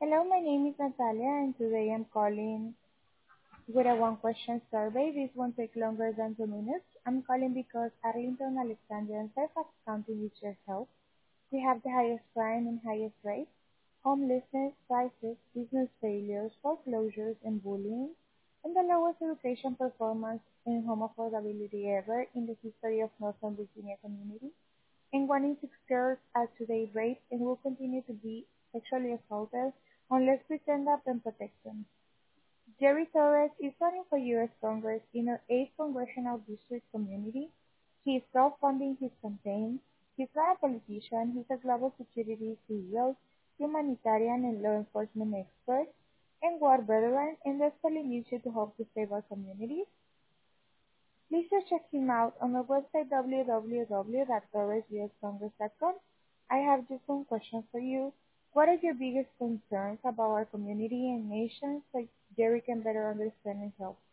Hello, my name is Natalia, and today I'm calling with a one-question survey. This won't take longer than 2 minutes. I'm calling because Arlington, Alexandria, and Fairfax County needs your help. We have the highest crime and highest rates, homelessness, crisis, business failures, foreclosures, and bullying, and the lowest education performance and home affordability ever in the history of Northern Virginia community. And 1 in 6 girls are today raped and will continue to be sexually assaulted unless we stand up and protect them. Jerry Torres is running for U.S. Congress in our 8th Congressional District community. He is self-funding his campaign. He's not a politician. He's a global security CEO, humanitarian and law enforcement expert, and war veteran, and desperately needs you to help to save our communities. Please just check him out on our website www.torresuscongress.com. I have just one question for you. What are your biggest concerns about our community and nation so Jerry can better understand and help?